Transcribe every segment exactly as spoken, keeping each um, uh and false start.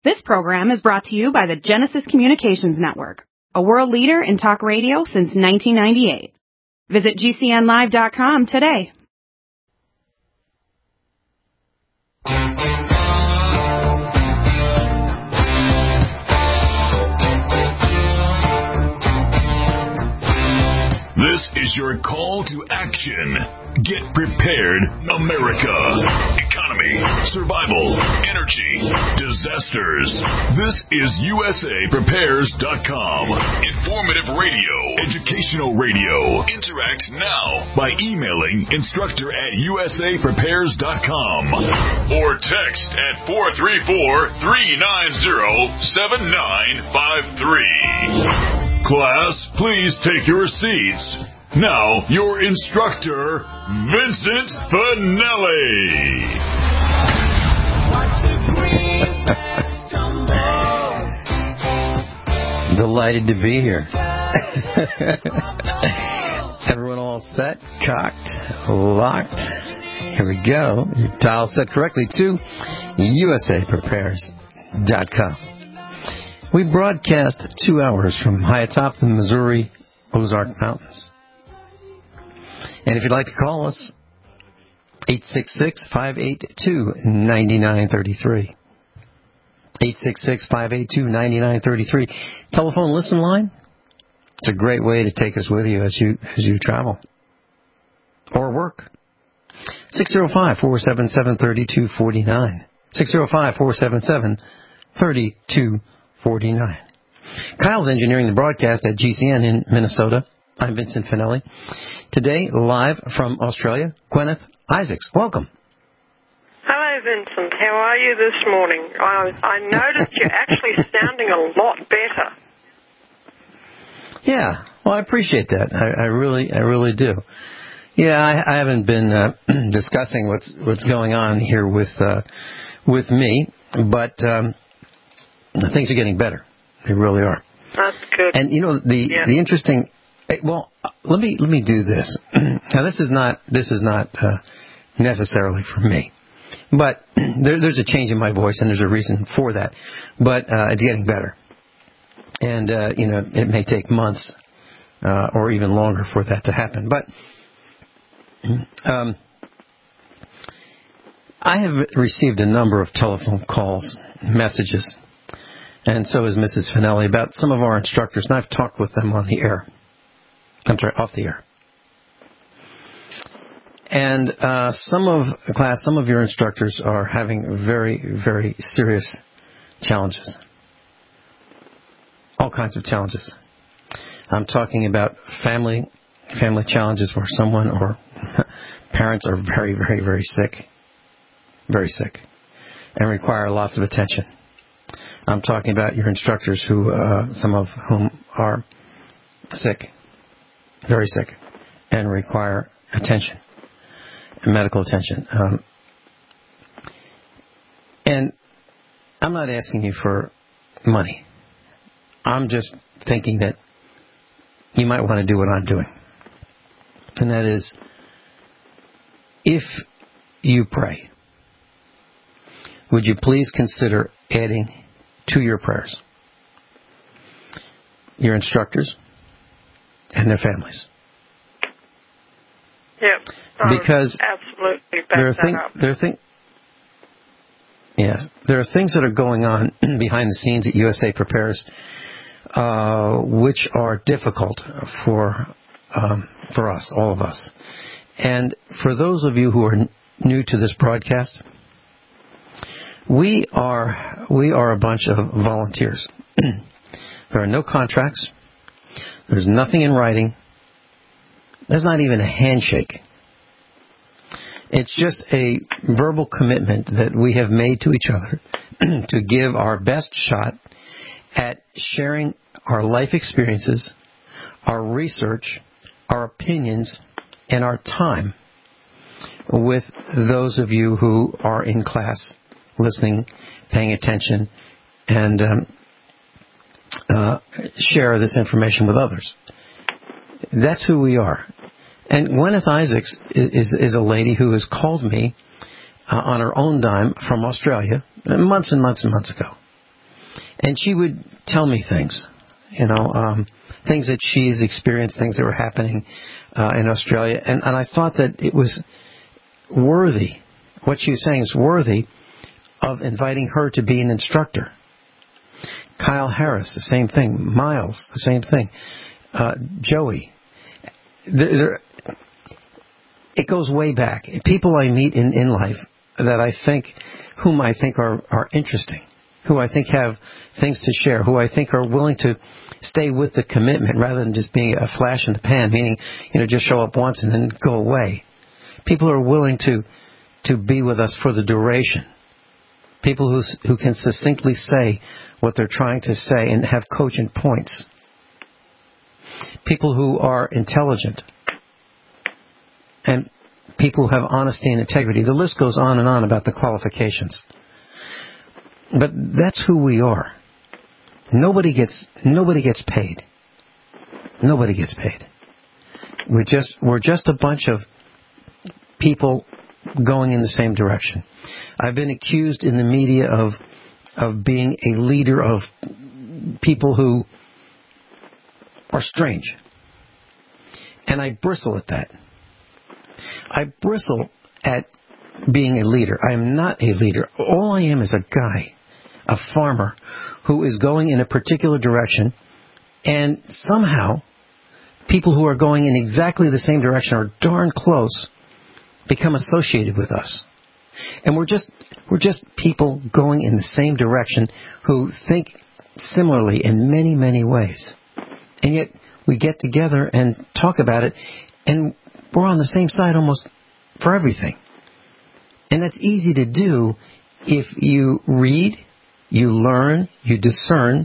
This program is brought to you by the Genesis Communications Network, a world leader in talk radio since nineteen ninety-eight. Visit G C N live dot com today. This is your call to action. Get prepared, America. Economy, survival, energy, disasters. This is U S A Prepares dot com. Informative radio, educational radio. Interact now by emailing instructor at U S A Prepares dot com or text at four three four, three nine zero, seven nine five three. Class, please take your seats. Now, your instructor, Vincent Finelli. Delighted to be here. Everyone all set, cocked, locked. Here we go. Your dial set correctly to U S A Prepares dot com. We broadcast two hours from high atop the Missouri Ozark Mountains. And if you'd like to call us, eight six six, five eight two, nine nine three three. eight six six, five eight two, nine nine three three. Telephone listen line. It's a great way to take us with you as you as you travel or work. six oh five, four seven seven, three two four nine. six oh five, four seven seven, three two four nine. Kyle's engineering the broadcast at G C N in Minnesota. I'm Vincent Finelli. Today, live from Australia, Gwyneth Isaacs. Welcome. Hello, Vincent. How are you this morning? I, I noticed you're actually sounding a lot better. Yeah, well, I appreciate that. I, I really, I really do. Yeah, I, I haven't been uh, discussing what's what's going on here with uh, with me, but um, things are getting better. They really are. That's good. And you know the yeah. the interesting. Well, let me let me do this. Now, this is not this is not uh, necessarily for me, but there, there's a change in my voice, and there's a reason for that. But uh, it's getting better, and uh, you know it may take months uh, or even longer for that to happen. But um, I have received a number of telephone calls, messages, and so has Missus Finelli about some of our instructors, and I've talked with them on the air. I'm sorry, off the air. And uh, some of class, some of your instructors are having very, very serious challenges. All kinds of challenges. I'm talking about family, family challenges where someone or parents are very, very, very sick, very sick, and require lots of attention. I'm talking about your instructors who, uh, some of whom are sick. Very sick, and require attention, medical attention. Um, and I'm not asking you for money. I'm just thinking that you might want to do what I'm doing. And that is, if you pray, would you please consider adding to your prayers your instructors and their families. Yep. Because absolutely there are things there are thing, yes, there are things that are going on behind the scenes at U S A Prepares, uh, which are difficult for um, for us, all of us. And for those of you who are n- new to this broadcast, we are we are a bunch of volunteers. There are no contracts. There's nothing in writing. There's not even a handshake. It's just a verbal commitment that we have made to each other to give our best shot at sharing our life experiences, our research, our opinions, and our time with those of you who are in class, listening, paying attention, and um, uh, share this information with others. That's who we are. And Gwyneth Isaacs is, is a lady who has called me uh, on her own dime from Australia months and months and months ago. And she would tell me things, you know, um, things that she's experienced, things that were happening uh, in Australia. And, and I thought that it was worthy, what she was saying is worthy of inviting her to be an instructor. Kyle Harris, the same thing. Miles, the same thing. Uh, Joey. There, there, it goes way back. People I meet in, in life that I think, whom I think are, are interesting, who I think have things to share, who I think are willing to stay with the commitment rather than just being a flash in the pan, meaning, you know, just show up once and then go away. People who are willing to, to be with us for the duration. People who, who can succinctly say what they're trying to say and have cogent points. People who are intelligent. And people who have honesty and integrity. The list goes on and on about the qualifications. But that's who we are. Nobody gets nobody gets paid. Nobody gets paid. We're just we're just a bunch of people going in the same direction. I've been accused in the media of of being a leader of people who are strange. And I bristle at that. I bristle at being a leader. I am not a leader. All I am is a guy, a farmer, who is going in a particular direction, and somehow people who are going in exactly the same direction or darn close become associated with us. And we're just we're just people going in the same direction who think similarly in many, many ways. And yet we get together and talk about it, and we're on the same side almost for everything. And that's easy to do if you read, you learn, you discern,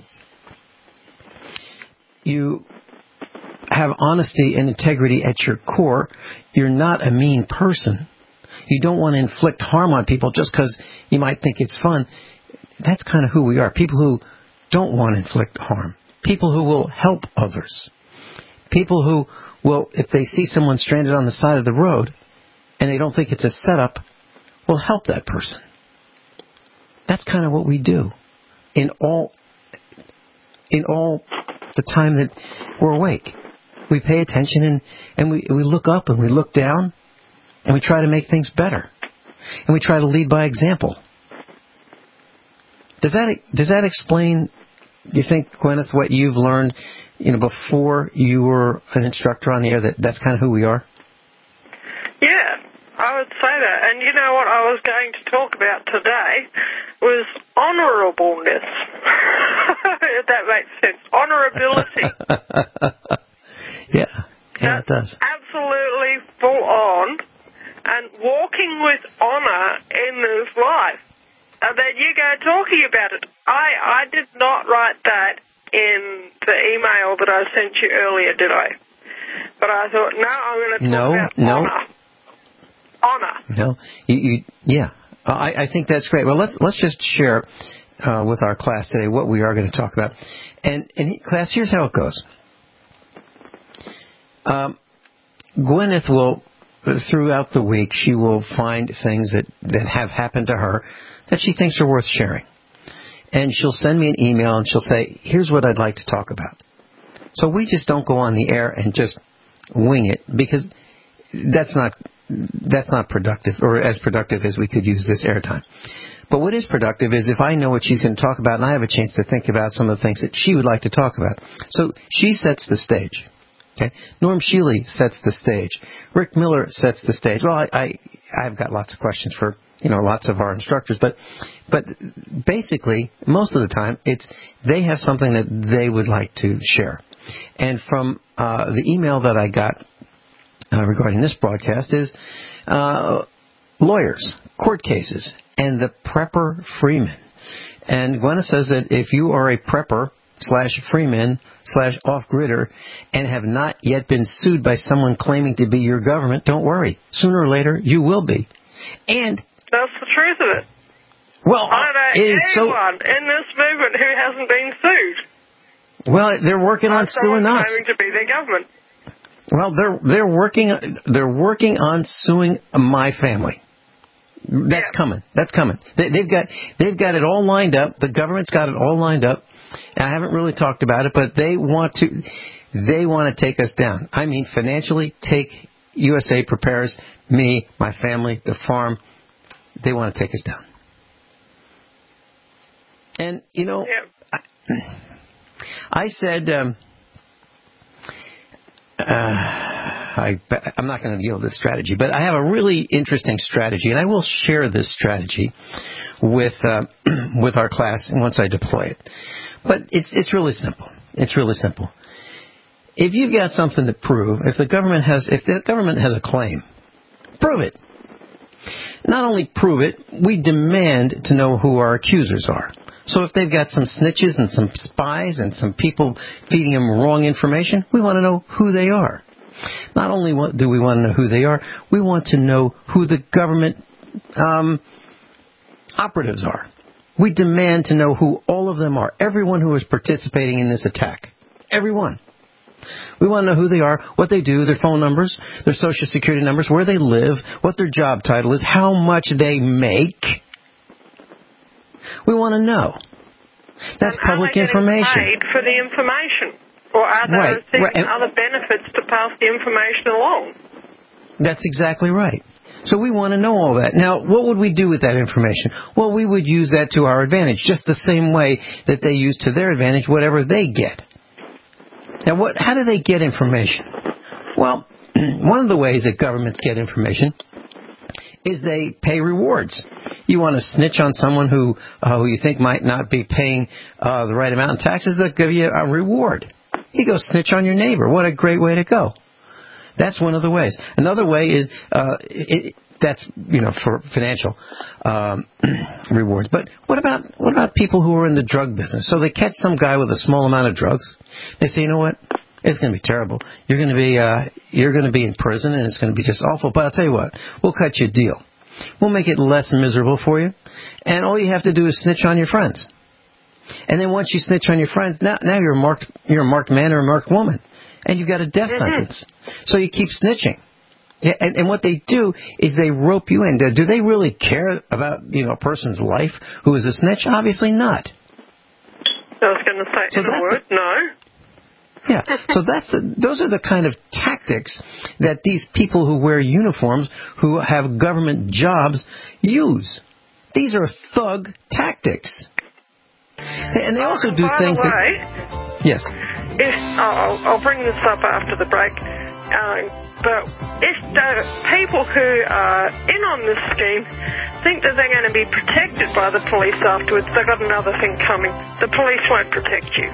you have honesty and integrity at your core. You're not a mean person. You don't want to inflict harm on people just because you might think it's fun. That's kind of who we are. People who don't want to inflict harm. People who will help others. People who will, if they see someone stranded on the side of the road and they don't think it's a setup, will help that person. That's kind of what we do in all in all the time that we're awake. We pay attention and, and we, we look up and we look down and we try to make things better. And we try to lead by example. Does that does that explain, you think, Gwyneth, what you've learned, you know, before you were an instructor on the air, that that's kind of who we are? Yeah, I would say that. And you know what I was going to talk about today was honourableness. If that makes sense. Honourability. yeah, yeah, it does. Absolutely full on. And walking with honour in this life. And then you go talking about it. I, I did not write that in the email that I sent you earlier, did I? But I thought, no, I'm going to talk no, about no. honour. Honour. No, you, you, yeah, I, I think that's great. Well, let's let's just share uh, with our class today what we are going to talk about. And, and class, here's how it goes. Um, Gwyneth will, throughout the week, she will find things that, that have happened to her that she thinks are worth sharing. And she'll send me an email and she'll say, here's what I'd like to talk about. So we just don't go on the air and just wing it, because that's not that's not productive, or as productive as we could use this airtime. But what is productive is if I know what she's going to talk about and I have a chance to think about some of the things that she would like to talk about. So she sets the stage. Okay, Norm Shealy sets the stage. Rick Miller sets the stage. Well, I, I I've got lots of questions for, you know, lots of our instructors, but but basically most of the time it's they have something that they would like to share. And from uh, the email that I got uh, regarding this broadcast is uh, lawyers, court cases, and the prepper freeman. And Gwenna says that if you are a prepper slash freeman slash off-gridder and have not yet been sued by someone claiming to be your government, don't worry. Sooner or later, you will be. And that's the truth of it. Well, I don't know it is anyone so, in this movement who hasn't been sued. Well, they're working on suing us. Claiming to be their government. Well, they're they're working they're working on suing my family. That's yeah. coming. That's coming. They, they've got they've got it all lined up. The government's got it all lined up. I haven't really talked about it, but they want to they want to take us down. I mean, financially, take U S A Prepares, me, my family, the farm. They want to take us down. And you know, yeah. I, I said. Um, uh, I, I'm not going to deal with this strategy, but I have a really interesting strategy, and I will share this strategy with uh, with our class once I deploy it. But it's it's really simple. It's really simple. If you've got something to prove, if the government has if the government has a claim, prove it. Not only prove it, we demand to know who our accusers are. So if they've got some snitches and some spies and some people feeding them wrong information, we want to know who they are. Not only do we want to know who they are, we want to know who the government um, operatives are. We demand to know who all of them are, everyone who is participating in this attack. Everyone. We want to know who they are, what they do, their phone numbers, their social security numbers, where they live, what their job title is, how much they make. We want to know. That's and public are they information. Paid for the information, or are they right. receiving right. And other benefits to pass the information along? That's exactly right. So we want to know all that. Now, what would we do with that information? Well, we would use that to our advantage, just the same way that they use to their advantage whatever they get. Now, what? How do they get information? Well, one of the ways that governments get information is they pay rewards. You want to snitch on someone who uh, who you think might not be paying uh, the right amount in taxes, they'll give you a reward. You go snitch on your neighbor. What a great way to go. That's one of the ways. Another way is uh, it, that's you know for financial um, rewards. But what about what about people who are in the drug business? So they catch some guy with a small amount of drugs. They say, you know what? It's going to be terrible. You're going to be uh, you're going to be in prison, and it's going to be just awful. But I'll tell you what, we'll cut you a deal. We'll make it less miserable for you, and all you have to do is snitch on your friends. And then once you snitch on your friends, now now you're a marked you're a marked man or a marked woman, and you've got a death Mm-hmm. sentence. So you keep snitching. Yeah, and, and what they do is they rope you in. Do they really care about you know a person's life who is a snitch? Obviously not. I was going to say, So in a that's word, the- no. Yeah, so that's the, those are the kind of tactics that these people who wear uniforms, who have government jobs, use. These are thug tactics. And they also oh, do by things the way, that... Yes. If, I'll, I'll bring this up after the break, um, but if the people who are in on this scheme think that they're going to be protected by the police afterwards, they've got another thing coming. The police won't protect you.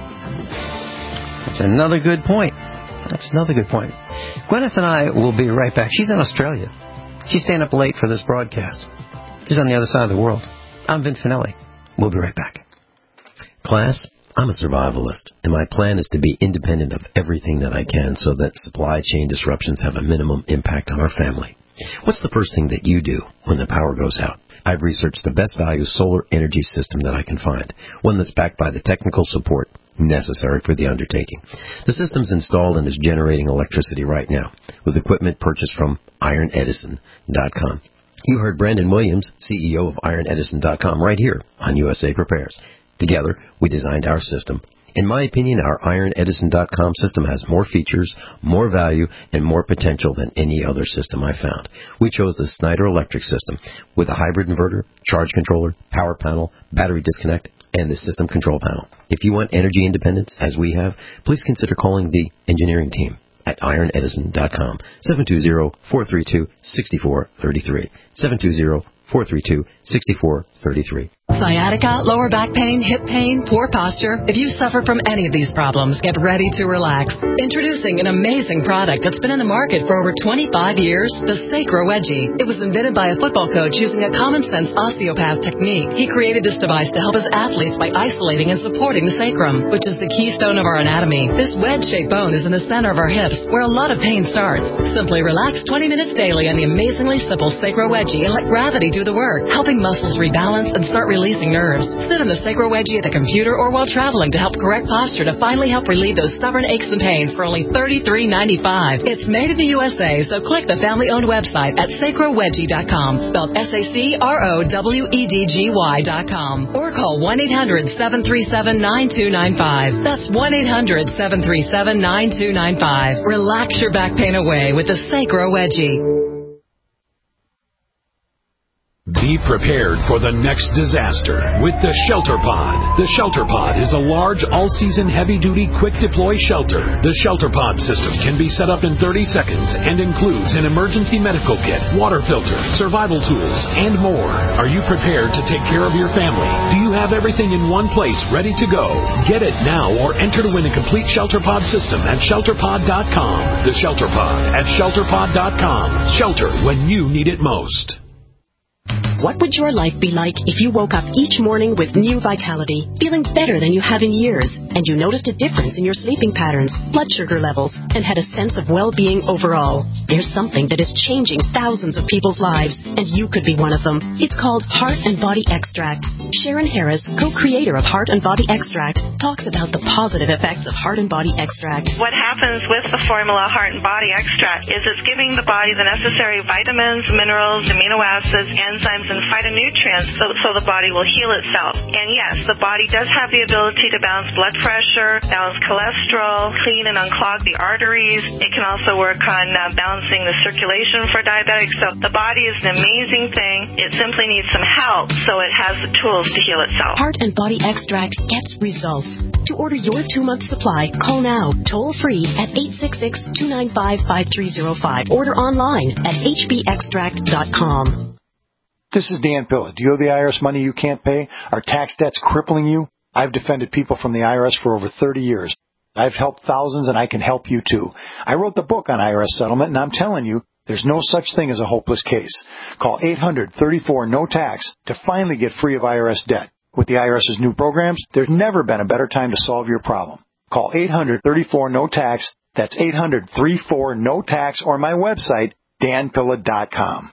That's another good point. That's another good point. Gwyneth and I will be right back. She's in Australia. She's staying up late for this broadcast. She's on the other side of the world. I'm Vin Finelli. We'll be right back. Class, I'm a survivalist, and my plan is to be independent of everything that I can so that supply chain disruptions have a minimum impact on our family. What's the first thing that you do when the power goes out? I've researched the best value solar energy system that I can find, one that's backed by the technical support necessary for the undertaking. The system's installed and is generating electricity right now with equipment purchased from iron edison dot com. You heard Brandon Williams, C E O of iron edison dot com, right here on U S A Prepares. Together, we designed our system. In my opinion, our iron edison dot com system has more features, more value, and more potential than any other system I found. We chose the Snyder Electric system with a hybrid inverter, charge controller, power panel, battery disconnect, and the system control panel. If you want energy independence, as we have, please consider calling the engineering team at iron edison dot com, seven two zero, four three two, six four three three, seven two zero, four three two, six four three three. Sciatica, lower back pain, hip pain, poor posture. If you suffer from any of these problems, get ready to relax. Introducing an amazing product that's been in the market for over twenty-five years, the Sacro Wedgie. It was invented by a football coach using a common-sense osteopath technique. He created this device to help his athletes by isolating and supporting the sacrum, which is the keystone of our anatomy. This wedge-shaped bone is in the center of our hips, where a lot of pain starts. Simply relax twenty minutes daily on the amazingly simple Sacro Wedgie and let gravity do the work, helping muscles rebalance and start releasing releasing nerves. Sit on the Sacro Wedgie at the computer or while traveling to help correct posture to finally help relieve those stubborn aches and pains for only thirty-three ninety-five. It's made in the U S A, so click the family-owned website at sacro wedgie dot com, spelled S A C R O W E D G Y dot com, or call one eight hundred seven three seven nine two nine five. That's one eight hundred seven three seven nine two nine five. Relax your back pain away with the Sacro Wedgie. Be prepared for the next disaster with the Shelter Pod. The Shelter Pod is a large, all-season, heavy-duty, quick-deploy shelter. The Shelter Pod system can be set up in thirty seconds and includes an emergency medical kit, water filter, survival tools, and more. Are you prepared to take care of your family? Do you have everything in one place ready to go? Get it now or enter to win a complete Shelter Pod system at shelter pod dot com. The Shelter Pod at shelter pod dot com. Shelter when you need it most. What would your life be like if you woke up each morning with new vitality, feeling better than you have in years, and you noticed a difference in your sleeping patterns, blood sugar levels, and had a sense of well-being overall? There's something that is changing thousands of people's lives, and you could be one of them. It's called Heart and Body Extract. Sharon Harris, co-creator of Heart and Body Extract, talks about the positive effects of Heart and Body Extract. What happens with the formula Heart and Body Extract is it's giving the body the necessary vitamins, minerals, amino acids, enzymes, and phytonutrients so, so the body will heal itself. And yes, the body does have the ability to balance blood pressure, balance cholesterol, clean and unclog the arteries. It can also work on uh, balancing the circulation for diabetics. So the body is an amazing thing. It simply needs some help so it has the tools to heal itself. Heart and Body Extract gets results. To order your two-month supply, call now, toll-free at eight six six, two nine five, five three zero five. Order online at h b extract dot com. This is Dan Pilla. Do you owe the I R S money you can't pay? Are tax debts crippling you? I've defended people from the I R S for over thirty years. I've helped thousands, and I can help you, too. I wrote the book on I R S settlement, and I'm telling you, there's no such thing as a hopeless case. Call eight hundred, thirty-four, no tax to finally get free of I R S debt. With the IRS's new programs, there's never been a better time to solve your problem. Call eight hundred, thirty-four, no tax. That's eight hundred, thirty-four, no tax, or my website, dan pilla dot com.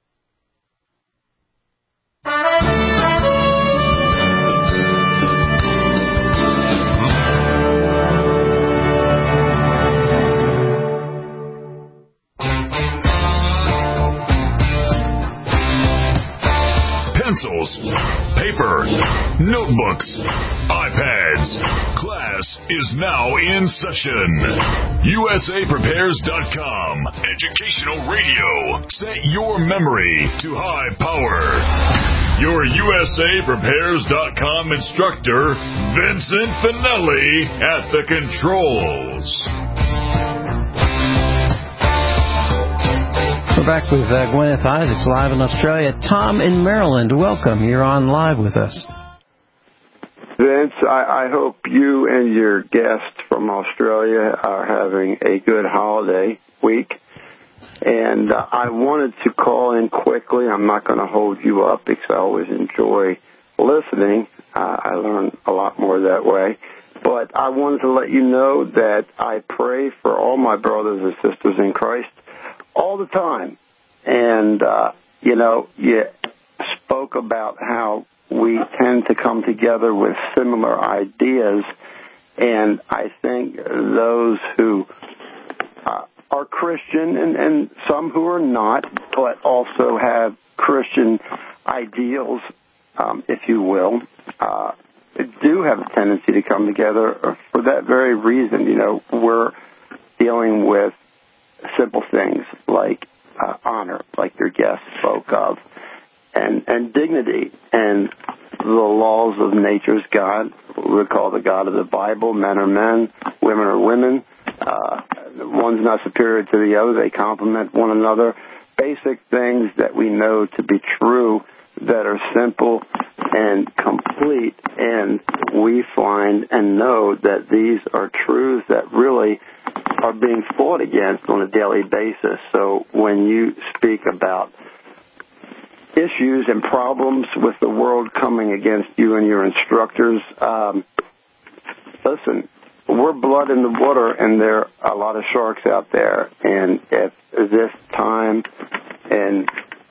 Pencils, paper, notebooks, iPads. Class is now in session. U S A prepares dot com. Educational radio. Set your memory to high power. Your U S A prepares dot com instructor, Vincent Finelli, at the controls. We're back with uh, Gwyneth Isaacs live in Australia. Tom in Maryland, welcome. You're on live with us. Vince, I, I hope you and your guests from Australia are having a good holiday week. And uh, I wanted to call in quickly. I'm not going to hold you up because I always enjoy listening. Uh, I learn a lot more that way. But I wanted to let you know that I pray for all my brothers and sisters in Christ all the time. And, uh, you know, you spoke about how we tend to come together with similar ideas. And I think those who uh, are Christian and, and some who are not, but also have Christian ideals, um, if you will, uh, do have a tendency to come together for that very reason. You know, we're dealing with simple things like uh, honor, like your guest spoke of, and, and dignity, and the laws of nature's God. We call the God of the Bible. Men are men, women are women. Uh, one's not superior to the other. They complement one another. Basic things that we know to be true that are simple and complete, and we find and know that these are truths that really are being fought against on a daily basis. So when you speak about issues and problems with the world coming against you and your instructors, um, listen, we're blood in the water, and there are a lot of sharks out there. And if this time and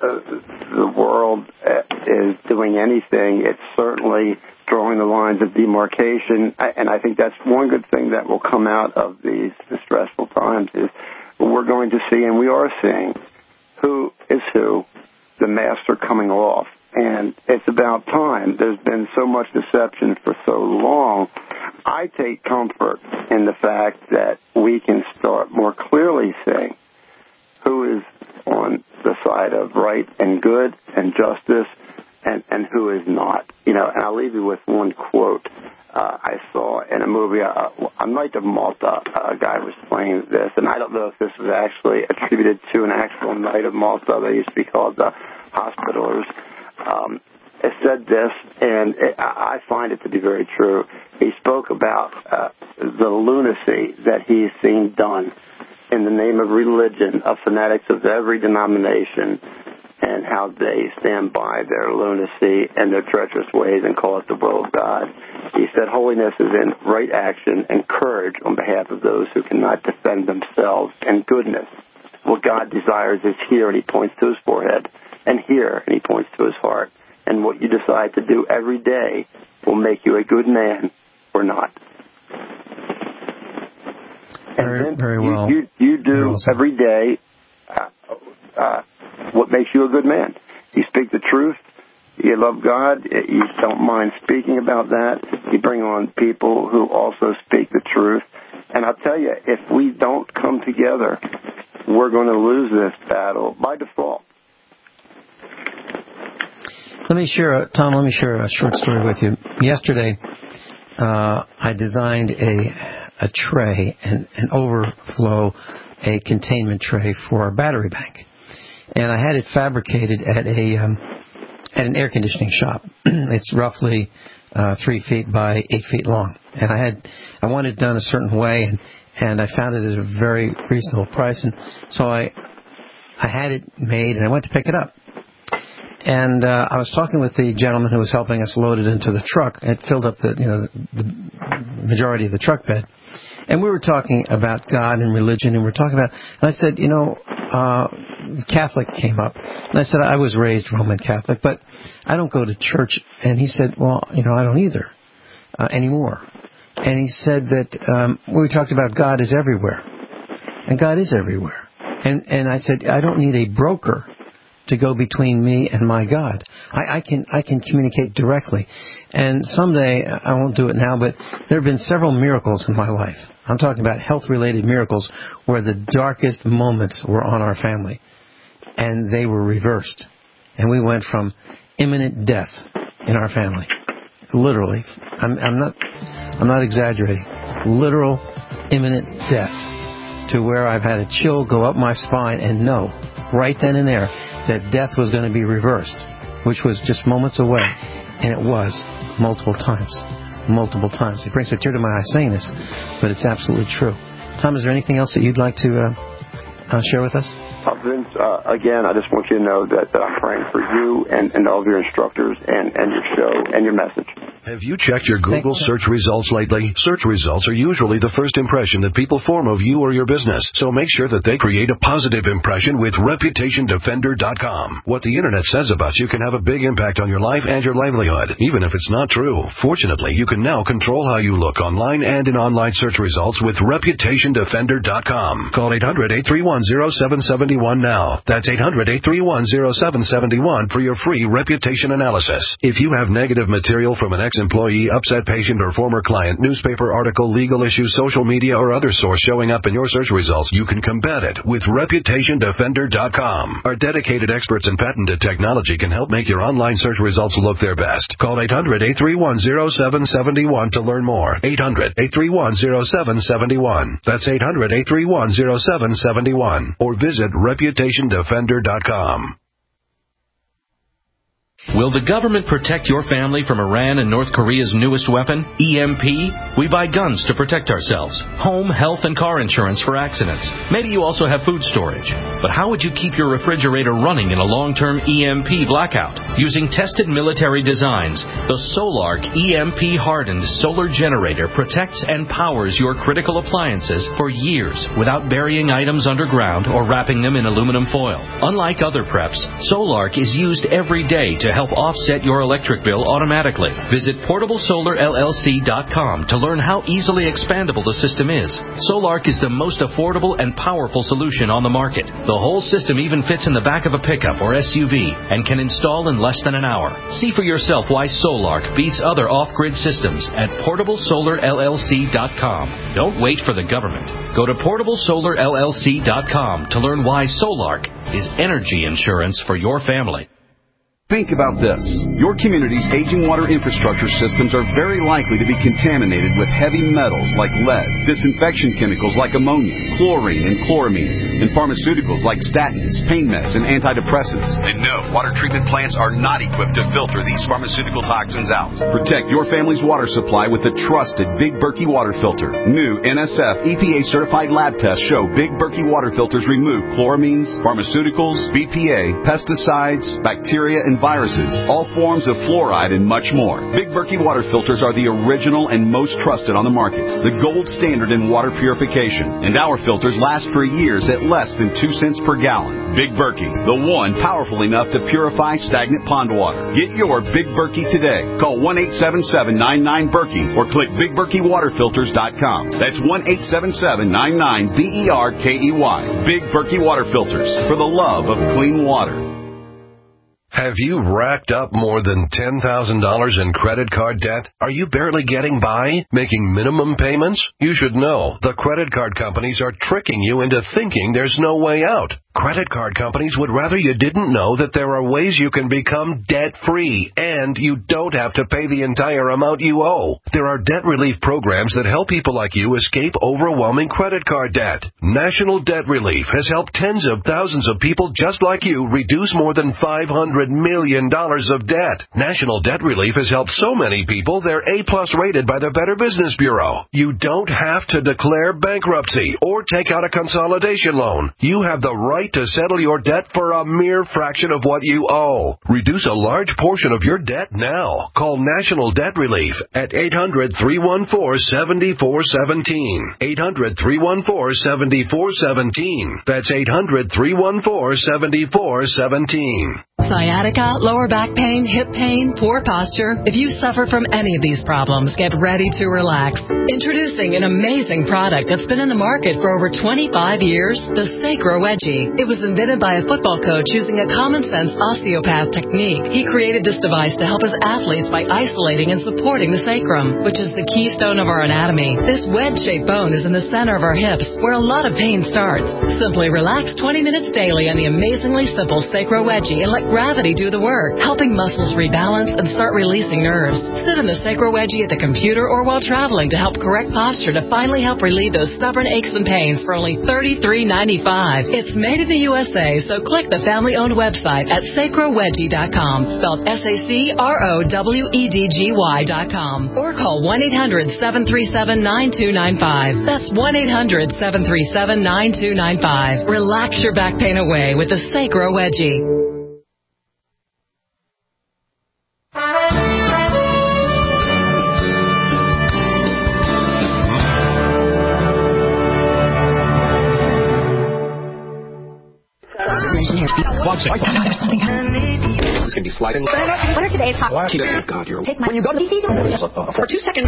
uh, the world is doing anything, it's certainly drawing the lines of demarcation. And I think that's one good thing that will come out of these stressful times is we're going to see, and we are seeing, who is who, the masks are coming off. And it's about time. There's been so much deception for so long. I take comfort in the fact that we can start more clearly seeing who is on the side of right and good and justice and, and who is not. You know, and I'll leave you with one quote uh, I saw in a movie, uh, A Night of Malta. A guy was playing this, and I don't know if this was actually attributed to an actual Night of Malta. They used to be called the Hospitallers. Um, it said this, and it, I find it to be very true. He spoke about uh, the lunacy that he's seen done in the name of religion of fanatics of every denomination, and how they stand by their lunacy and their treacherous ways and call it the will of God. He said holiness is in right action and courage on behalf of those who cannot defend themselves, and goodness. What God desires is here, and he points to his forehead, and here, and he points to his heart. And what you decide to do every day will make you a good man or not. Very, and then very well. You, you, you do well every day uh, uh, what makes you a good man. You speak the truth. You love God. You don't mind speaking about that. You bring on people who also speak the truth. And I'll tell you, if we don't come together, we're going to lose this battle by default. Let me share, Tom, let me share a short story with you. Yesterday, uh, I designed a a tray, an, an overflow, a containment tray for our battery bank. And I had it fabricated at a um, at an air conditioning shop. It's roughly uh, three feet by eight feet long. And I had I wanted it done a certain way, and, and I found it at a very reasonable price. And so I I had it made, and I went to pick it up. And uh, I was talking with the gentleman who was helping us load it into the truck. It filled up the you know the, the majority of the truck bed, and we were talking about God and religion, and we were talking about. And I said, you know, uh, Catholic came up, and I said I was raised Roman Catholic, but I don't go to church. And he said, well, you know, I don't either uh, anymore. And he said that um, we talked about God is everywhere, and God is everywhere. And and I said I don't need a broker to go between me and my God. I, I can I can communicate directly. And someday, I won't do it now, but there have been several miracles in my life. I'm talking about health-related miracles where the darkest moments were on our family. And they were reversed. And we went from imminent death in our family. Literally. I'm, I'm not I'm not exaggerating. Literal imminent death to where I've had a chill go up my spine and know right then and there that death was going to be reversed, which was just moments away, and it was multiple times, multiple times. It brings a tear to my eye saying this, but it's absolutely true. Tom, is there anything else that you'd like to uh, uh, share with us? Uh, Vince, uh, again, I just want you to know that, that I'm praying for you and, and all of your instructors and, and your show and your message. Have you checked your Google search results lately? Search results are usually the first impression that people form of you or your business, so make sure that they create a positive impression with Reputation Defender dot com. What the Internet says about you can have a big impact on your life and your livelihood, even if it's not true. Fortunately, you can now control how you look online and in online search results with Reputation Defender dot com. Call eight hundred, eight three one, zero seven seven one now. That's eight hundred, eight three one, zero seven seven one for your free reputation analysis. If you have negative material from an ex-employee, upset patient, or former client, newspaper article, legal issue, social media, or other source showing up in your search results, you can combat it with Reputation Defender dot com. Our dedicated experts in patented technology can help make your online search results look their best. Call eight hundred, eight three one, zero seven seven one to learn more. eight hundred, eight three one, zero seven seven one. That's eight hundred, eight three one, zero seven seven one. Or visit Reputation Defender dot com. Will the government protect your family from Iran and North Korea's newest weapon, E M P? We buy guns to protect ourselves, home, health, and car insurance for accidents. Maybe you also have food storage. But how would you keep your refrigerator running in a long-term E M P blackout? Using tested military designs, the Solark E M P-hardened solar generator protects and powers your critical appliances for years without burying items underground or wrapping them in aluminum foil. Unlike other preps, Solark is used every day to help offset your electric bill automatically. Visit portable solar L L C dot com to learn how easily expandable the system is. Solark is the most affordable and powerful solution on the market. The whole system even fits in the back of a pickup or S U V and can install in less than an hour. See for yourself why Solark beats other off-grid systems at portable solar L L C dot com. Don't wait for the government. Go to portable solar L L C dot com to learn why Solark is energy insurance for your family. Think about this. Your community's aging water infrastructure systems are very likely to be contaminated with heavy metals like lead, disinfection chemicals like ammonia, chlorine and chloramines, and pharmaceuticals like statins, pain meds, and antidepressants. And no, water treatment plants are not equipped to filter these pharmaceutical toxins out. Protect your family's water supply with the trusted Big Berkey water filter. New N S F E P A-certified lab tests show Big Berkey water filters remove chloramines, pharmaceuticals, B P A, pesticides, bacteria, and viruses, all forms of fluoride, and much more. Big Berkey water filters are the original and most trusted on the market, the gold standard in water purification, and our filters last for years at less than two cents per gallon. Big Berkey, the one powerful enough to purify stagnant pond water. Get your Big Berkey today. Call one eight seven seven, nine nine, Berkey or click big berkey water filters dot com. That's one eight seven seven, nine nine, B E R K E Y. Big Berkey water filters, for the love of clean water. Have you racked up more than ten thousand dollars in credit card debt? Are you barely getting by, making minimum payments? You should know the credit card companies are tricking you into thinking there's no way out. Credit card companies would rather you didn't know that there are ways you can become debt-free, and you don't have to pay the entire amount you owe. There are debt relief programs that help people like you escape overwhelming credit card debt. National Debt Relief has helped tens of thousands of people just like you reduce more than five hundred million dollars of debt. National Debt Relief has helped so many people they're A-plus rated by the Better Business Bureau. You don't have to declare bankruptcy or take out a consolidation loan. You have the right to settle your debt for a mere fraction of what you owe. Reduce a large portion of your debt now. Call National Debt Relief at eight hundred, three one four, seven four one seven. eight hundred, three one four, seven four one seven. That's eight hundred, three one four, seven four one seven. Sciatica, lower back pain, hip pain, poor posture. If you suffer from any of these problems, get ready to relax. Introducing an amazing product that's been in the market for over twenty-five years, the Sacro Wedgie. It was invented by a football coach using a common-sense osteopath technique. He created this device to help his athletes by isolating and supporting the sacrum, which is the keystone of our anatomy. This wedge-shaped bone is in the center of our hips, where a lot of pain starts. Simply relax twenty minutes daily on the amazingly simple Sacro Wedgie and let gravity do the work, helping muscles rebalance and start releasing nerves. Sit in the Sacro Wedgie at the computer or while traveling to help correct posture to finally help relieve those stubborn aches and pains for only thirty-three ninety-five. It's made in the U S A, so click the family-owned website at sacro wedgie dot com, spelled S A C R O W E D G Y dot com, or call one eight hundred, seven three seven, nine two nine five. That's one eight hundred, seven three seven, nine two nine five. Relax your back pain away with the Sacro Wedgie. It's going to be sliding. What are today's hot? God, you're Take my, when you go to the for two seconds.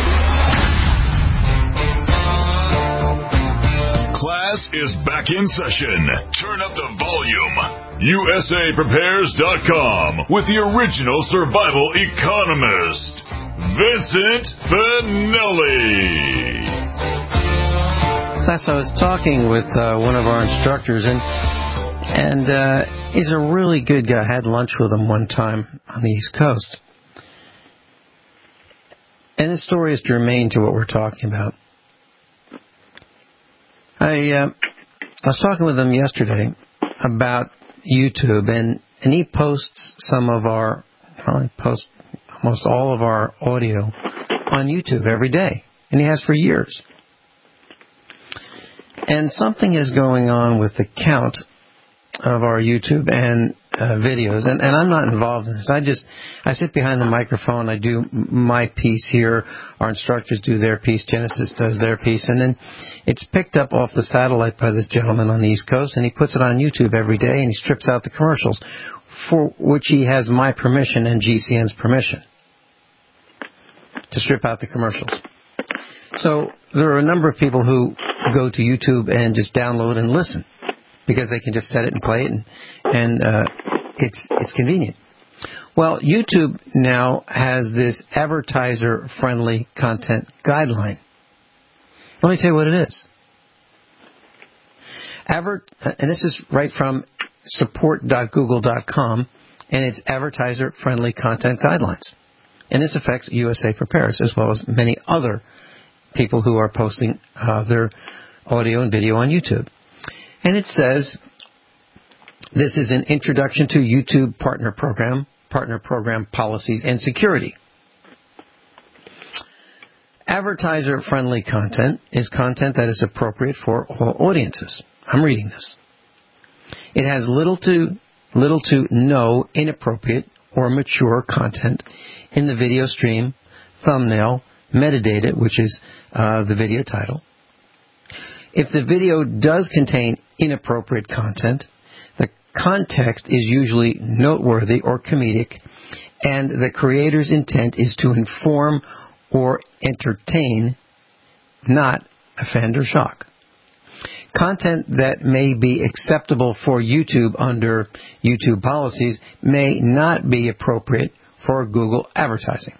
Class is back in session. Turn up the volume. U S A Prepares dot com with the original survival economist, Vincent Finelli. Class, I was talking with uh, one of our instructors, and and uh, he's a really good guy. I had lunch with him one time on the East Coast. And his story is germane to what we're talking about. I, uh, I was talking with him yesterday about YouTube, and, and he posts some of our, well, he posts almost all of our audio on YouTube every day, and he has for years. And something is going on with the count of our YouTube and uh, videos, and, and I'm not involved in this. I just, I sit behind the microphone, I do my piece here, our instructors do their piece, Genesis does their piece, and then it's picked up off the satellite by this gentleman on the East Coast, and he puts it on YouTube every day, and he strips out the commercials, for which he has my permission and G C N's permission to strip out the commercials. So there are a number of people who go to YouTube and just download and listen, because they can just set it and play it, and, and uh, it's it's convenient. Well, YouTube now has this advertiser-friendly content guideline. Let me tell you what it is. Advert, and this is right from support dot google dot com, and it's advertiser-friendly content guidelines. And this affects U S A Prepares, as well as many other people who are posting uh, their audio and video on YouTube. And it says, this is an introduction to YouTube partner program, partner program policies and security. Advertiser-friendly content is content that is appropriate for all audiences. I'm reading this. It has little to, little to no inappropriate or mature content in the video stream, thumbnail, metadata, which is uh, the video title. If the video does contain inappropriate content, the context is usually noteworthy or comedic, and the creator's intent is to inform or entertain, not offend or shock. Content that may be acceptable for YouTube under YouTube policies may not be appropriate for Google advertising.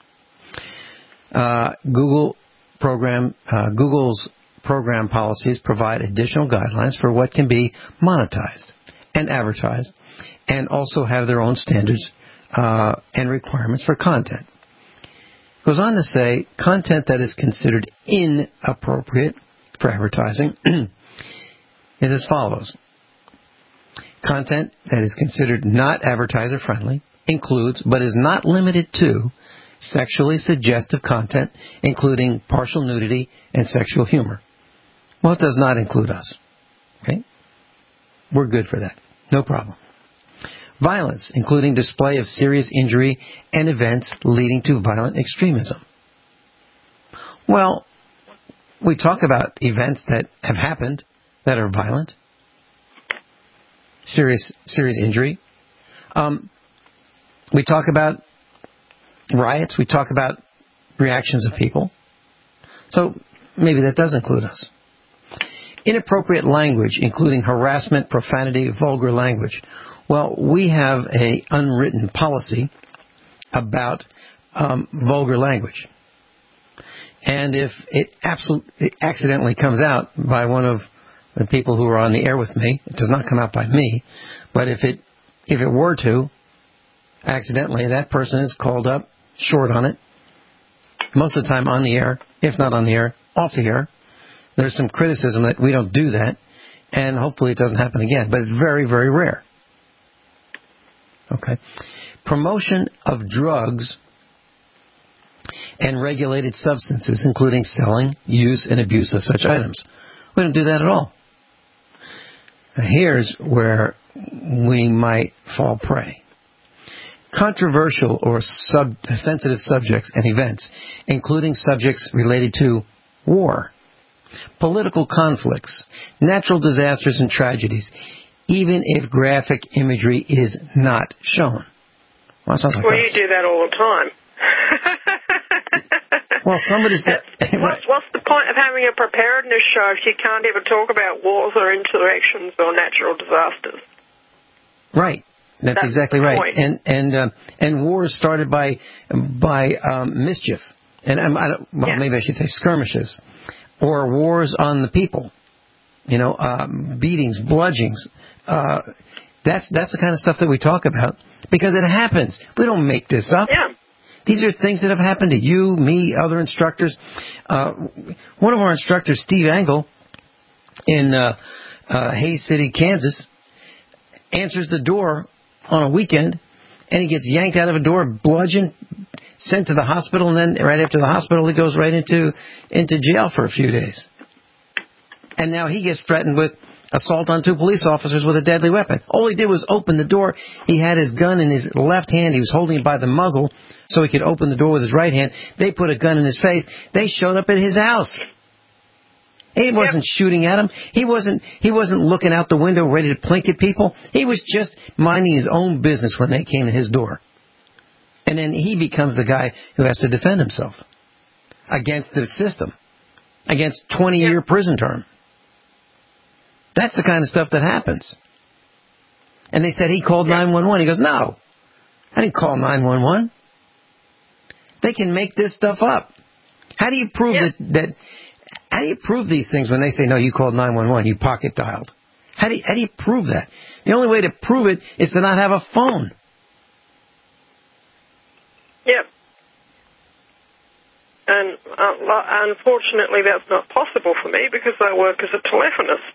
Uh, Google program, uh, Google's program policies provide additional guidelines for what can be monetized and advertised, and also have their own standards uh, and requirements for content. It goes on to say, content that is considered inappropriate for advertising is as follows. Content that is considered not advertiser-friendly includes, but is not limited to, sexually suggestive content, including partial nudity and sexual humor. Well, it does not include us. Okay? We're good for that. No problem. Violence, including display of serious injury and events leading to violent extremism. Well, we talk about events that have happened that are violent. Serious, serious injury. Um, we talk about riots. We talk about reactions of people. So maybe that does include us. Inappropriate language, including harassment, profanity, vulgar language. Well, we have a unwritten policy about um, vulgar language. And if it absolutely accidentally comes out by one of the people who are on the air with me, it does not come out by me, but if it if it were to, accidentally, that person is called up, short on it, most of the time on the air, if not on the air, off the air. There's some criticism that we don't do that, and hopefully it doesn't happen again, but it's very, very rare. Okay. Promotion of drugs and regulated substances, including selling, use, and abuse of such items. We don't do that at all. Now, here's where we might fall prey. Controversial or sub- sensitive subjects and events, including subjects related to war, political conflicts, natural disasters and tragedies, even if graphic imagery is not shown. Well, sounds like well you do that all the time. Well, somebody's got... what's, what's the point of having a preparedness show if you can't even talk about wars or insurrections or natural disasters? Right. That's, That's exactly right. Point. And and uh, and wars started by by um, mischief, and um, I don't, well, yeah. maybe I should say skirmishes, or wars on the people. You know, um, beatings, bludgeonings. Uh, that's that's the kind of stuff that we talk about because it happens. We don't make this up. Yeah. These are things that have happened to you, me, other instructors. Uh, one of our instructors, Steve Angle, in uh, uh, Hays City, Kansas, answers the door on a weekend, and he gets yanked out of a door, bludgeoned, sent to the hospital, and then right after the hospital, he goes right into into jail for a few days. And now he gets threatened with assault on two police officers with a deadly weapon. All he did was open the door. He had his gun in his left hand. He was holding it by the muzzle so he could open the door with his right hand. They put a gun in his face. They showed up at his house. He wasn't yep. shooting at him. He wasn't he wasn't looking out the window ready to plink at people. He was just minding his own business when they came to his door. And then he becomes the guy who has to defend himself against the system, against twenty-year yep. prison term. That's the kind of stuff that happens. And they said he called nine one one. He goes, no, I didn't call nine one one. They can make this stuff up. How do you prove yeah. that, that? How do you prove these things when they say, no, you called nine one one, you pocket dialed? How do you, how do you prove that? The only way to prove it is to not have a phone. Yep. And uh, unfortunately, that's not possible for me because I work as a telephonist.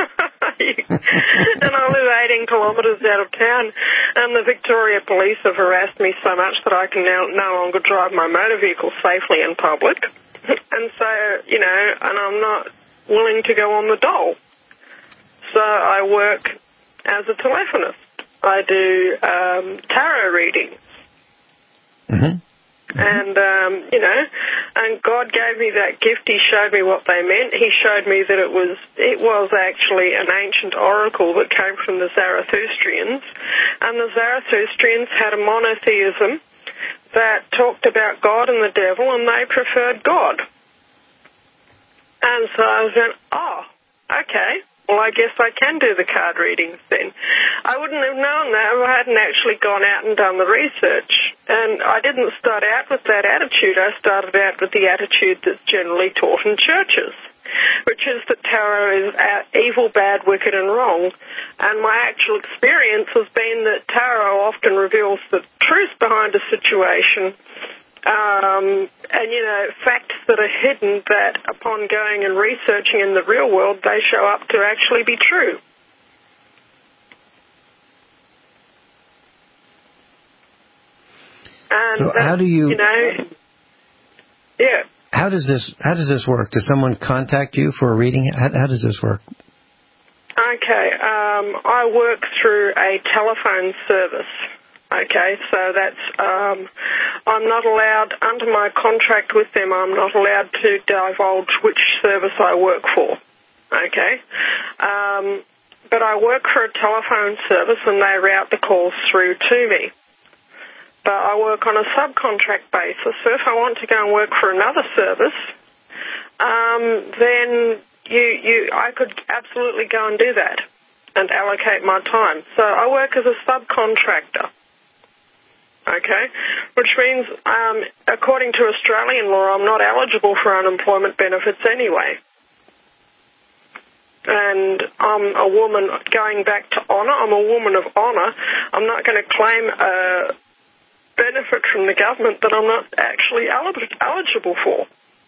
And I live eighteen kilometres out of town, and the Victoria Police have harassed me so much that I can now no longer drive my motor vehicle safely in public. And so, you know, and I'm not willing to go on the dole. So I work as a telephonist. I do um, tarot readings. Mm-hmm. And, um, you know, and God gave me that gift. He showed me what they meant. He showed me that it was it was actually an ancient oracle that came from the Zarathustrians. And the Zarathustrians had a monotheism that talked about God and the devil, and they preferred God. And so I was going, oh, okay. Well, I guess I can do the card readings then. I wouldn't have known that if I hadn't actually gone out and done the research. And I didn't start out with that attitude. I started out with the attitude that's generally taught in churches, which is that tarot is evil, bad, wicked, and wrong. And my actual experience has been that tarot often reveals the truth behind a situation, Um, and, you know, facts that are hidden that upon going and researching in the real world, they show up to actually be true. And so how do you, you know, yeah. How does this, how does this work? Does someone contact you for a reading? How, how does this work? Okay, um, I work through a telephone service. Okay, so that's, um, I'm not allowed, under my contract with them, I'm not allowed to divulge which service I work for. Okay, um, but I work for a telephone service and they route the calls through to me. But I work on a subcontract basis, so if I want to go and work for another service, um, then you, you, I could absolutely go and do that and allocate my time. So I work as a subcontractor. Okay, which means, um, according to Australian law, I'm not eligible for unemployment benefits anyway. And I'm a woman, going back to honour, I'm a woman of honour. I'm not going to claim a benefit from the government that I'm not actually eligible for.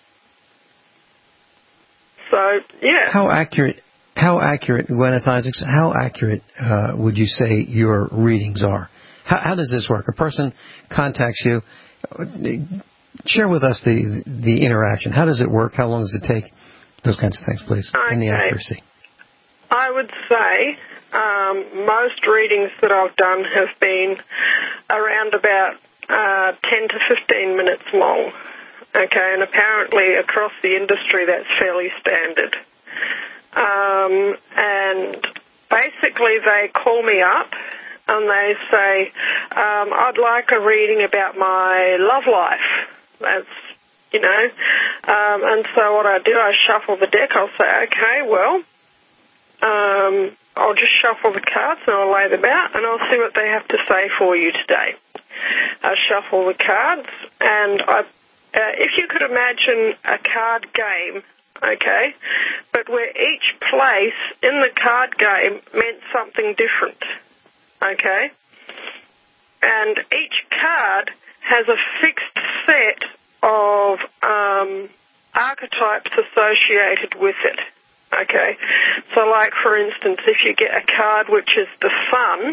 So, yeah. How accurate, how accurate, Gwyneth Isaacs, how accurate uh, would you say your readings are? How, how does this work? A person contacts you. Share with us the the interaction. How does it work? How long does it take? Those kinds of things, please, okay. And the accuracy. I would say um, most readings that I've done have been around about uh, ten to fifteen minutes long. Okay, and apparently across the industry that's fairly standard. Um, and basically they call me up and they say, um, I'd like a reading about my love life. That's, you know, um, and so what I do, I shuffle the deck. I'll say, okay, well, um, I'll just shuffle the cards and I'll lay them out and I'll see what they have to say for you today. I shuffle the cards and I, uh, if you could imagine a card game, okay, but where each place in the card game meant something different. Okay, and each card has a fixed set of um, archetypes associated with it. Okay, so like for instance, if you get a card which is the sun,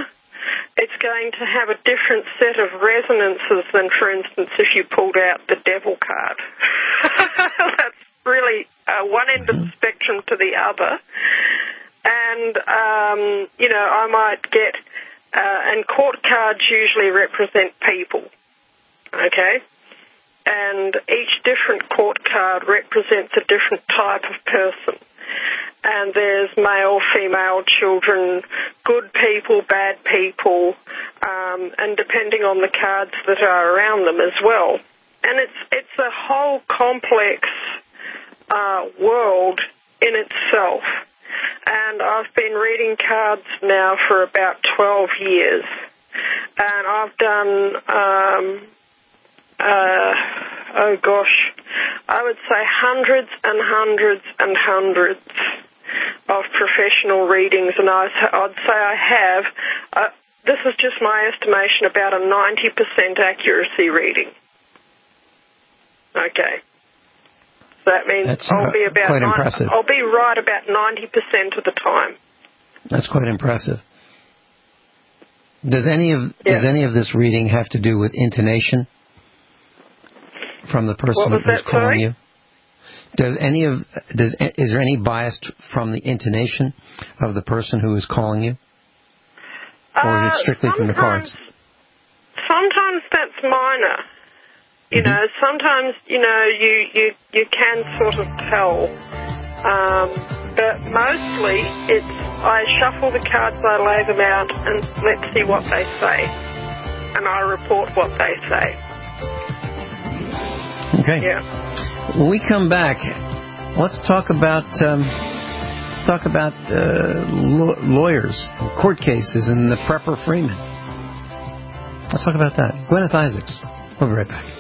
it's going to have a different set of resonances than, for instance, if you pulled out the devil card. That's really uh, one end of the spectrum to the other. And, um, you know, I might get, uh, and court cards usually represent people, okay? And each different court card represents a different type of person. And there's male, female, children, good people, bad people, um, and depending on the cards that are around them as well. And it's it's a whole complex uh, world in itself. And I've been reading cards now for about twelve years. And I've done... Um, Uh, oh gosh, I would say hundreds and hundreds and hundreds of professional readings, and I, I'd say I have, uh, this is just my estimation, about a ninety percent accuracy reading. Okay. So that means That's I'll be about quite impressive. I'll be right about ninety percent of the time. That's quite impressive. Does any of yeah. does any of this reading have to do with intonation from the person who's that, calling sorry? you? Does any of does is there any bias from the intonation of the person who is calling you, or is it strictly uh, from the cards? Sometimes that's minor. You know, sometimes, you know, you, you, you can sort of tell. Um, but mostly it's, I shuffle the cards, I lay them out, and let's see what they say. And I report what they say. Okay. Yeah. When we come back, let's talk about, um, let's talk about uh, law- lawyers, court cases, and the Prepper Freeman. Let's talk about that. Gwyneth Isaacs. We'll be right back.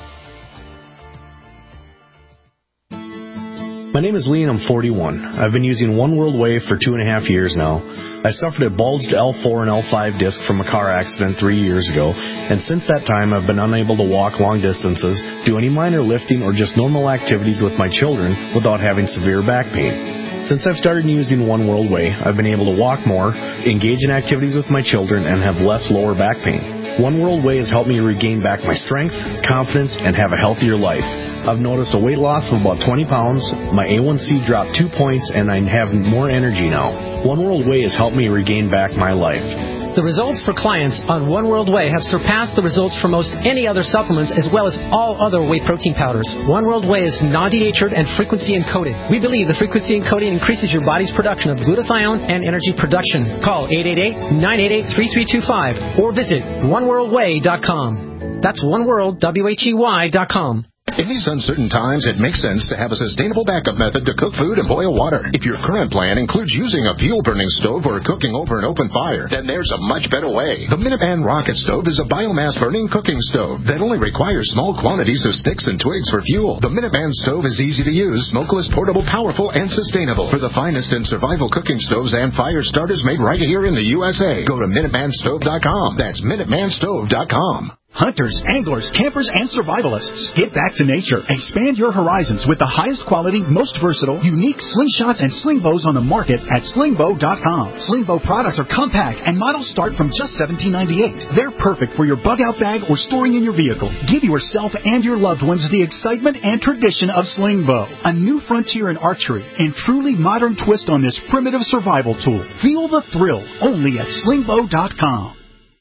My name is Lee and I'm forty-one. I've been using One World Wave for two and a half years now. I suffered a bulged L four and L five disc from a car accident three years ago, and since that time I've been unable to walk long distances, do any minor lifting, or just normal activities with my children without having severe back pain. Since I've started using One World Way, I've been able to walk more, engage in activities with my children, and have less lower back pain. One World Way has helped me regain back my strength, confidence, and have a healthier life. I've noticed a weight loss of about twenty pounds, my A one C dropped two points, and I have more energy now. One World Way has helped me regain back my life. The results for clients on One World Way have surpassed the results for most any other supplements, as well as all other whey protein powders. One World Way is non-denatured and frequency encoded. We believe the frequency encoding increases your body's production of glutathione and energy production. Call eight eight eight, nine eight eight, three three two five or visit one world way dot com. That's oneworld, W H E Y dot com. In these uncertain times, it makes sense to have a sustainable backup method to cook food and boil water. If your current plan includes using a fuel-burning stove or cooking over an open fire, then there's a much better way. The Minuteman Rocket Stove is a biomass-burning cooking stove that only requires small quantities of sticks and twigs for fuel. The Minuteman Stove is easy to use, smokeless, portable, powerful, and sustainable. For the finest in survival cooking stoves and fire starters made right here in the U S A, go to Minuteman Stove dot com. That's Minuteman Stove dot com. Hunters, anglers, campers, and survivalists. Get back to nature. Expand your horizons with the highest quality, most versatile, unique slingshots and sling bows on the market at sling bow dot com. Sling bow products are compact and models start from just seventeen ninety-eight. They're perfect for your bug-out bag or storing in your vehicle. Give yourself and your loved ones the excitement and tradition of sling bow. A new frontier in archery and truly modern twist on this primitive survival tool. Feel the thrill only at sling bow dot com.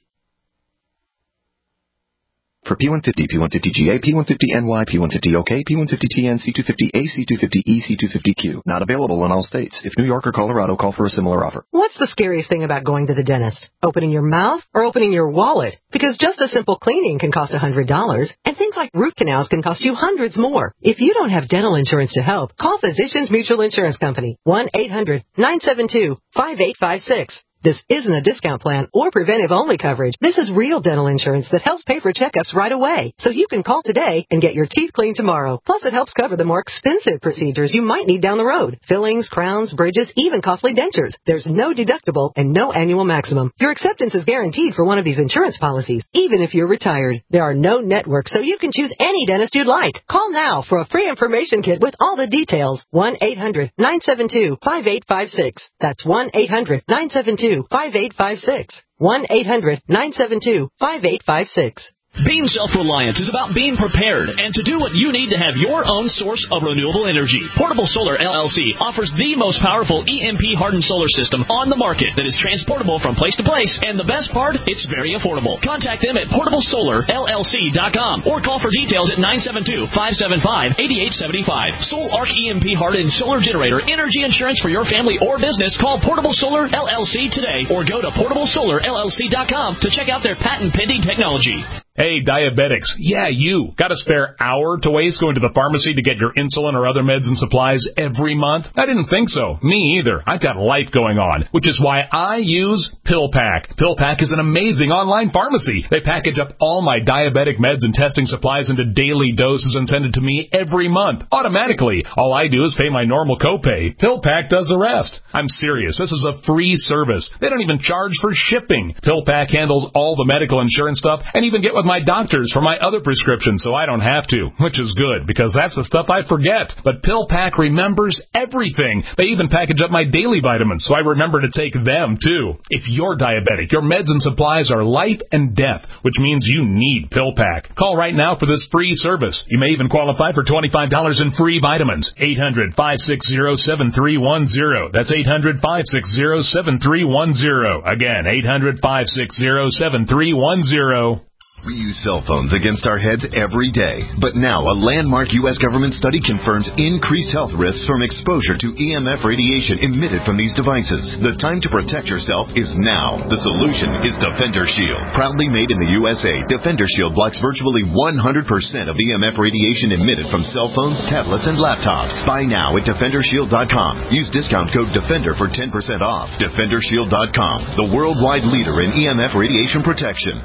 For P one fifty, P one fifty G A, P one fifty N Y, P one fifty O K, P one fifty T N, C two fifty A, C two fifty E, C two fifty Q. Not available in all states. If New York or Colorado, call for a similar offer. What's the scariest thing about going to the dentist? Opening your mouth or opening your wallet? Because just a simple cleaning can cost one hundred dollars, and things like root canals can cost you hundreds more. If you don't have dental insurance to help, call Physicians Mutual Insurance Company, one eight hundred, nine seven two, five eight five six. This isn't a discount plan or preventive-only coverage. This is real dental insurance that helps pay for checkups right away. So you can call today and get your teeth cleaned tomorrow. Plus, it helps cover the more expensive procedures you might need down the road. Fillings, crowns, bridges, even costly dentures. There's no deductible and no annual maximum. Your acceptance is guaranteed for one of these insurance policies, even if you're retired. There are no networks, so you can choose any dentist you'd like. Call now for a free information kit with all the details. one eight hundred, nine seven two, five eight five six. That's one eight hundred, nine seven two, two, five eight five six. one eight hundred nine seven two, five eight five six. Being self-reliant is about being prepared and to do what you need to have your own source of renewable energy. Portable Solar L L C offers the most powerful E M P-hardened solar system on the market that is transportable from place to place, and the best part, it's very affordable. Contact them at portable solar L L C dot com or call for details at nine seven two, five seven five, eight eight seven five. Sol Arc E M P-hardened solar generator energy insurance for your family or business. Call Portable Solar L L C today or go to portable solar L L C dot com to check out their patent-pending technology. Hey, diabetics. Yeah, you. Got a spare hour to waste going to the pharmacy to get your insulin or other meds and supplies every month? I didn't think so. Me either. I've got life going on, which is why I use PillPack. PillPack is an amazing online pharmacy. They package up all my diabetic meds and testing supplies into daily doses and send it to me every month, automatically. All I do is pay my normal copay. PillPack does the rest. I'm serious. This is a free service. They don't even charge for shipping. PillPack handles all the medical insurance stuff and even get with my doctors for my other prescriptions so I don't have to, which is good because that's the stuff I forget. But PillPack remembers everything. They even package up my daily vitamins so I remember to take them too. If you're diabetic, your meds and supplies are life and death, which means you need PillPack. Call right now for this free service. You may even qualify for twenty-five dollars in free vitamins. eight hundred, five six zero, seven three one zero. That's eight hundred, five six zero, seven three one zero. Again, eight hundred, five six zero, seven three one zero. We use cell phones against our heads every day. But now, a landmark U S government study confirms increased health risks from exposure to E M F radiation emitted from these devices. The time to protect yourself is now. The solution is Defender Shield. Proudly made in the U S A, Defender Shield blocks virtually one hundred percent of E M F radiation emitted from cell phones, tablets, and laptops. Buy now at defender shield dot com. Use discount code DEFENDER for ten percent off. defender shield dot com, the worldwide leader in E M F radiation protection.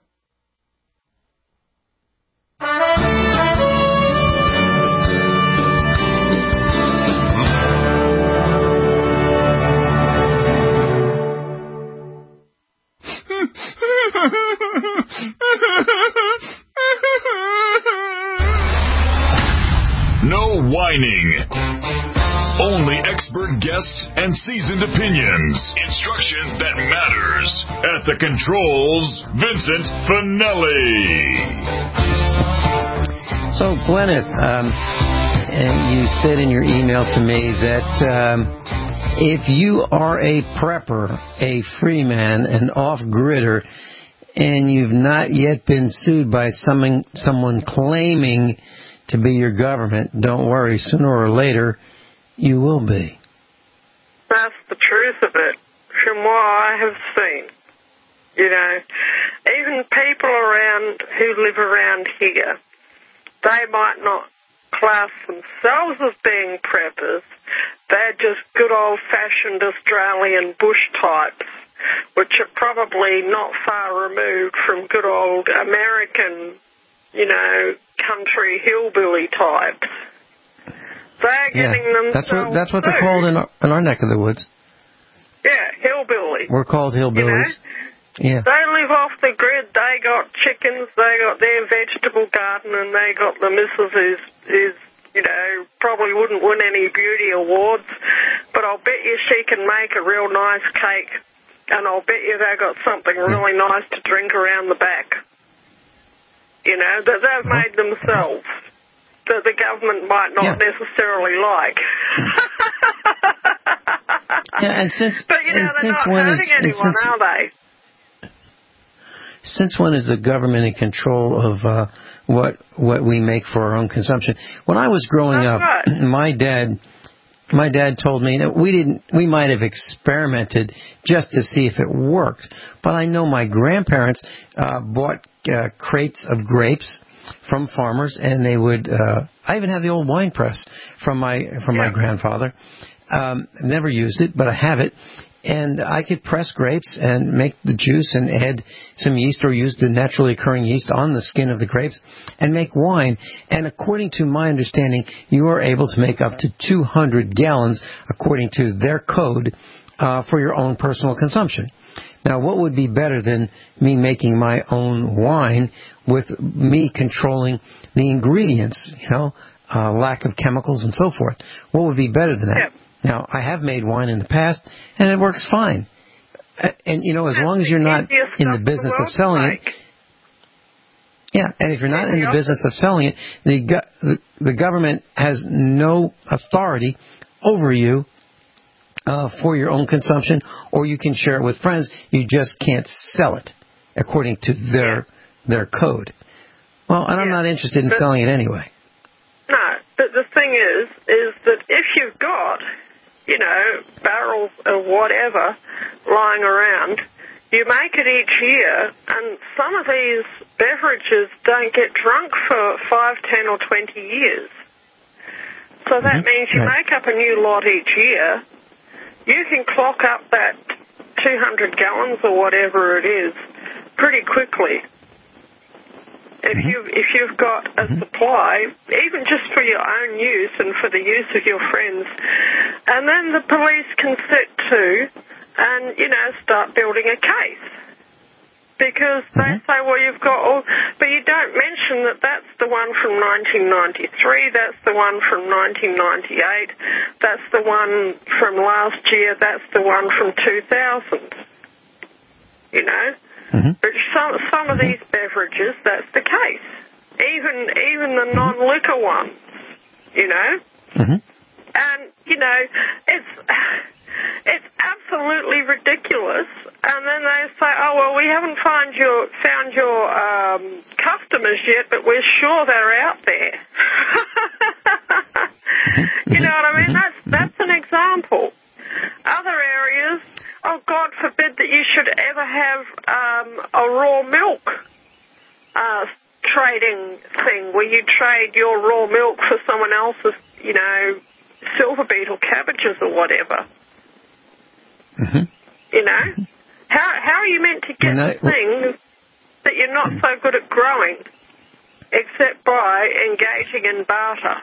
No whining. Only expert guests and seasoned opinions. Instruction that matters. At the controls, Vincent Finelli. So, Gwyneth, um, you said in your email to me that um, if you are a prepper, a free man, an off-gridder, and you've not yet been sued by someone, someone claiming to be your government, don't worry, sooner or later, you will be. That's the truth of it, from what I have seen. You know, even people around who live around here, they might not class themselves as being preppers. They're just good old-fashioned Australian bush types, which are probably not far removed from good old American, you know, country hillbilly types. They're getting yeah, themselves that's what that's what they're sued. called in our, in our neck of the woods. Yeah, hillbilly. We're called hillbillies. You know? Yeah. They live off the grid. They got chickens. They got their vegetable garden, and they got the missus who's, who's you know, probably wouldn't win any beauty awards, but I'll bet you she can make a real nice cake, and I'll bet you they got something really nice to drink around the back. You know, that they've made themselves, that the government might not yeah. necessarily like. yeah, and since but, you know, and they're since not when hurting is, anyone, since, are they? Since when is the government in control of uh, what what we make for our own consumption? When I was growing That's up, right. my dad my dad told me that we didn't we might have experimented just to see if it worked, but I know my grandparents uh, bought uh, crates of grapes from farmers, and they would. Uh, I even have the old wine press from my from yeah. my grandfather. Um, never used it, but I have it. And I could press grapes and make the juice and add some yeast or use the naturally occurring yeast on the skin of the grapes and make wine. And according to my understanding, you are able to make up to two hundred gallons according to their code uh, for your own personal consumption. Now, what would be better than me making my own wine with me controlling the ingredients, you know, uh, lack of chemicals and so forth? What would be better than that? Yeah. Now, I have made wine in the past, and it works fine. And, you know, as long as you're not in the business of selling it, yeah, and if you're not in the business of selling it, the, go- the, the government has no authority over you uh, for your own consumption, or you can share it with friends. You just can't sell it according to their their code. Well, and I'm yeah. not interested in but, selling it anyway. No, but the thing is, is that if you've got, you know, barrels of whatever lying around, you make it each year, and some of these beverages don't get drunk for five, ten, or twenty years. So that mm-hmm. means you right. make up a new lot each year. You can clock up that two hundred gallons or whatever it is pretty quickly. If mm-hmm. you if you've got a mm-hmm. supply, even just for your own use and for the use of your friends, and then the police can sit to and, you know, start building a case. Because they mm-hmm. say, well, you've got all... But you don't mention that that's the one from nineteen ninety-three, that's the one from nineteen ninety-eight, that's the one from last year, that's the one from two thousand. You know? Mm-hmm. But some, some of these beverages, that's the case. Even, even the non-liquor ones, you know? Mm-hmm. And, you know, it's... It's absolutely ridiculous, and then they say, "Oh well, we haven't found your found your um, customers yet, but we're sure they're out there." You know what I mean? That's that's an example. Other areas, oh God forbid that you should ever have um, a raw milk uh, trading thing where you trade your raw milk for someone else's, you know, silver beet or cabbages or whatever. Mm-hmm. You know? How how are you meant to get not, things that you're not so good at growing except by engaging in barter?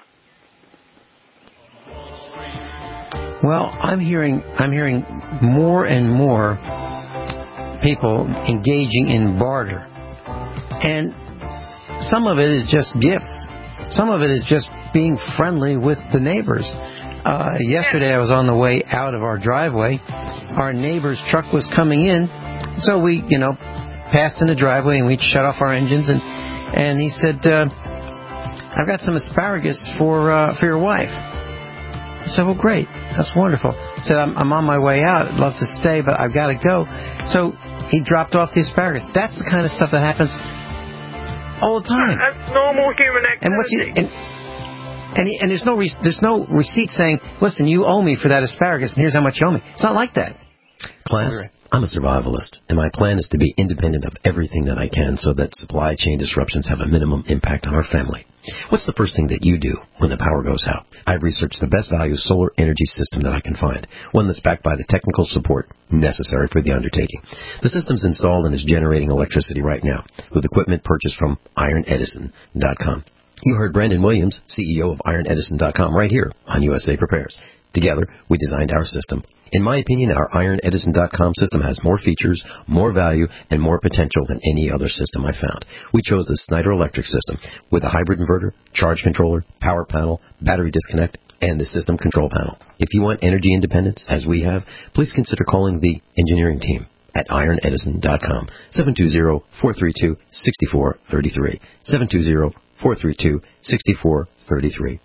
Well, I'm hearing I'm hearing more and more people engaging in barter. And some of it is just gifts. Some of it is just being friendly with the neighbors. Uh, yesterday I was on the way out of our driveway. Our neighbor's truck was coming in, so we, you know, passed in the driveway and we shut off our engines, and and he said, uh, "I've got some asparagus for uh, for your wife." I said, "Well, great, that's wonderful." I said, I'm, "I'm on my way out. I'd love to stay, but I've got to go." So he dropped off the asparagus. That's the kind of stuff that happens all the time. That's normal human activity. And what's he, and, And, he, and there's no re- there's no receipt saying, "Listen, you owe me for that asparagus, and here's how much you owe me." It's not like that. Class, I'm a survivalist, and my plan is to be independent of everything that I can so that supply chain disruptions have a minimum impact on our family. What's the first thing that you do when the power goes out? I've researched the best value solar energy system that I can find, one that's backed by the technical support necessary for the undertaking. The system's installed and is generating electricity right now with equipment purchased from iron edison dot com. You heard Brandon Williams, C E O of iron edison dot com, right here on U S A Prepares. Together, we designed our system. In my opinion, our iron edison dot com system has more features, more value, and more potential than any other system I found. We chose the Snyder Electric system with a hybrid inverter, charge controller, power panel, battery disconnect, and the system control panel. If you want energy independence, as we have, please consider calling the engineering team at iron edison dot com, seven two zero, four three two, six four three three, seven two zero, four three two, six four three three.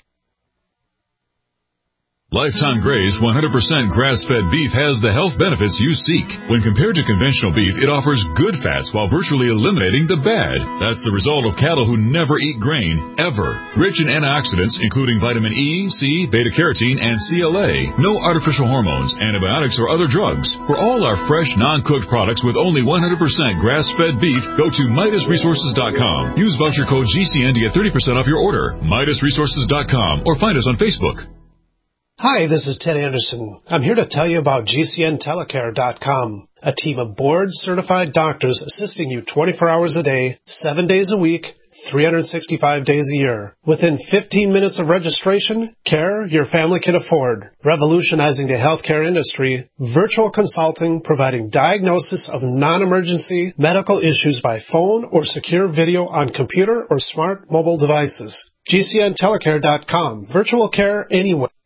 Lifetime Graze one hundred percent grass-fed beef has the health benefits you seek. When compared to conventional beef, it offers good fats while virtually eliminating the bad. That's the result of cattle who never eat grain, ever. Rich in antioxidants, including vitamin E, C, beta-carotene, and C L A. No artificial hormones, antibiotics, or other drugs. For all our fresh, non-cooked products with only one hundred percent grass-fed beef, go to Midas Resources dot com. Use voucher code G C N to get thirty percent off your order. Midas Resources dot com or find us on Facebook. Hi, this is Ted Anderson. I'm here to tell you about G C N telecare dot com, a team of board-certified doctors assisting you twenty-four hours a day, seven days a week, three hundred sixty-five days a year. Within fifteen minutes of registration, care your family can afford. Revolutionizing the healthcare industry, virtual consulting providing diagnosis of non-emergency medical issues by phone or secure video on computer or smart mobile devices. G C N telecare dot com. Virtual care anywhere.